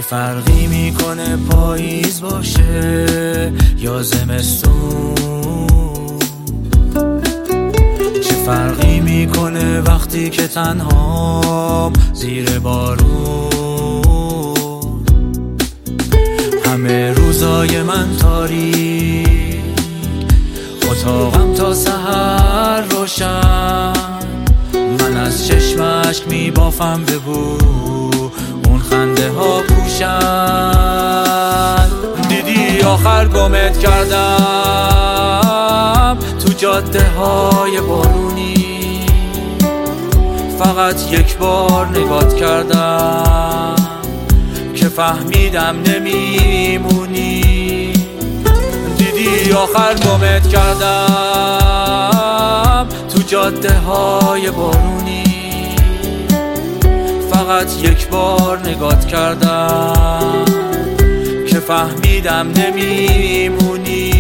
فرقی میکنه پاییز باشه یا زمستون؟ چه فرقی میکنه وقتی که تنهام زیر بارون؟ همه روزای من تاریک، اتاقم تا سحر روشن. من از چشم اشک میبافم به بو اون خنده ها پوشن. دیدی آخر گمت کردم تو جاده های بارونی، فقط یک بار نگات کردم که فهمیدم نمیمونی. دیدی آخر گمت کردم تو جاده های بارونی، فقط یک بار نگات کردم که فهمیدم نمیمونی.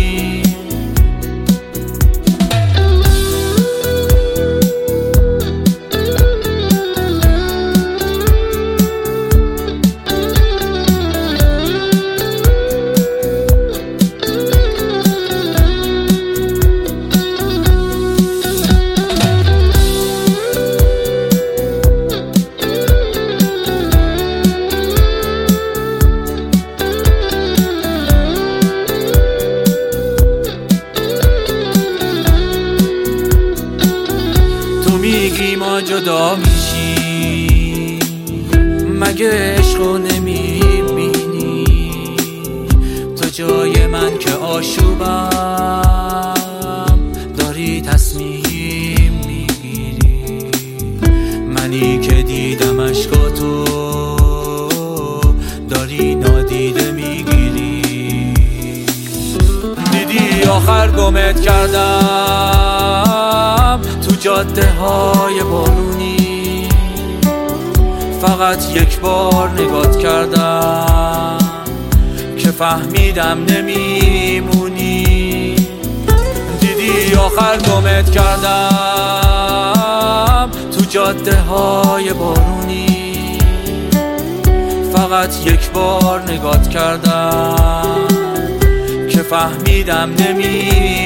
میگی ما جدا میشی، مگه عشقو نمیبینی؟ تو جای من که آشوبم داری تصمیم میگیری. منی که دیدم عشقاتو داری نادیده میگیری. دیدی آخر گمت کردم تو جاده های بارونی، فقط یک بار نگات کردم که فهمیدم نمیمونی. دیدی آخر گمت کردم تو جاده های بارونی، فقط یک بار نگات کردم که فهمیدم نمیمونی.